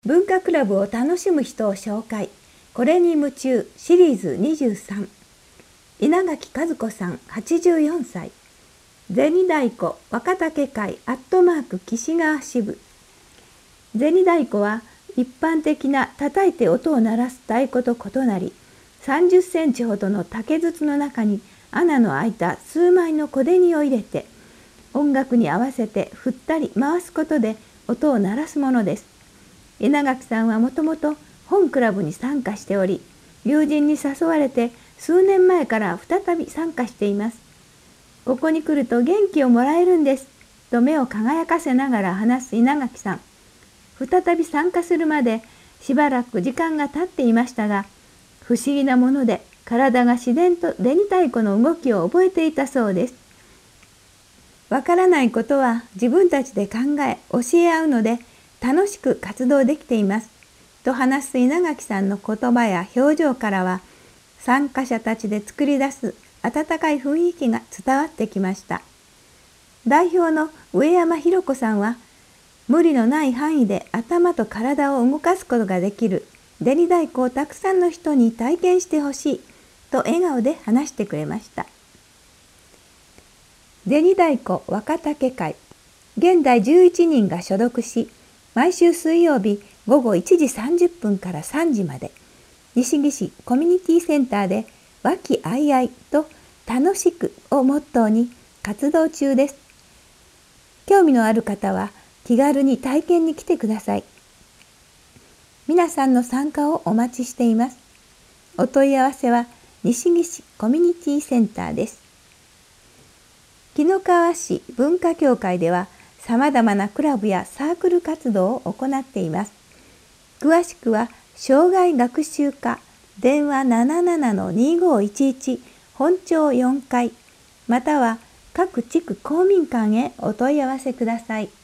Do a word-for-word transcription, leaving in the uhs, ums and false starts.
文化クラブを楽しむ人を紹介。これに夢中シリーズにじゅうさん。稲垣和子さんはちじゅうよんさい。銭太鼓若竹会アットマーク岸川支部。銭太鼓は一般的な叩いて音を鳴らす太鼓と異なり、さんじゅっセンチほどの竹筒の中に穴の開いた数枚の小銭を入れて、音楽に合わせて振ったり回すことで音を鳴らすものです。稲垣さんはもともと本クラブに参加しており、友人に誘われて数年前から再び参加しています。ここに来ると元気をもらえるんです、と目を輝かせながら話す稲垣さん。再び参加するまでしばらく時間が経っていましたが、不思議なもので体が自然と銭太鼓の動きを覚えていたそうです。わからないことは自分たちで考え教え合うので、楽しく活動できています、と話す稲垣さんの言葉や表情からは、参加者たちで作り出す温かい雰囲気が伝わってきました。代表の上山弘子さんは、無理のない範囲で頭と体を動かすことができる銭太鼓をたくさんの人に体験してほしい、と笑顔で話してくれました。銭太鼓若竹会、現在じゅういちにんが所属し、毎週水曜日ごごいちじさんじゅっぷんからさんじまで、西木市コミュニティセンターで和気あいあいと楽しくをモットーに活動中です。興味のある方は気軽に体験に来てください。皆さんの参加をお待ちしています。お問い合わせは西木市コミュニティセンターです。紀の川市文化協会では、さまざまなクラブやサークル活動を行っています。詳しくは、障害学習課電話 ななななのにごいちいち 本町よんかい、または各地区公民館へお問い合わせください。